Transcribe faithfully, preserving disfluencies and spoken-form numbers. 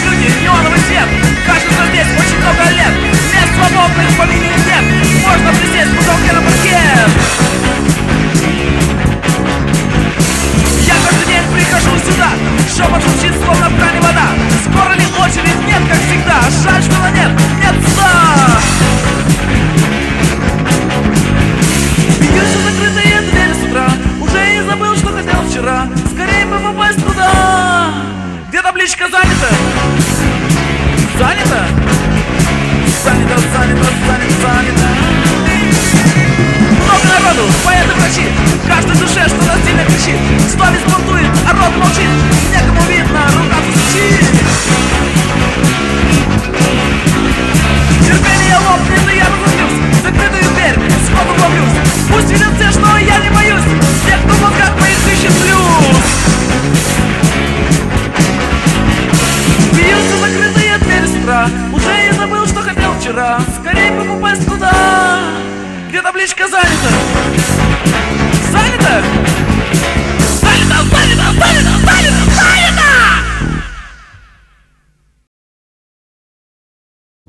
люди, неоновый свет. Кажется, здесь очень много лет. Мест свободных по линии нет. Можно присесть в уголке на паркет. Я каждый день прихожу сюда. Шепот звучит, словно в кране вода. Скоро ли очередь? Нет, как всегда. Жаль, что на нет, нет суда. Бьются закрытые двери с утра. Уже и забыл, что хотел вчера. Скорее бы попасть туда, где табличка занята. Занято? Занято, занято, занято, занято. Много народу, поэты, врачи. В каждой душе что-то сильно кричит. Совесть бунтует, а рот молчит. Некому видно, рука засучит. Терпение лопнет, и я разозлюсь. Закрытую дверь, сходу вломлюсь. Пусть видят все, что я не боюсь. Те, кто в мозгах моих ищет плюс. Бьются закрытые двери с утра. Уже я забыл, что хотел вчера. Скорее бы попасть туда, где табличка занята.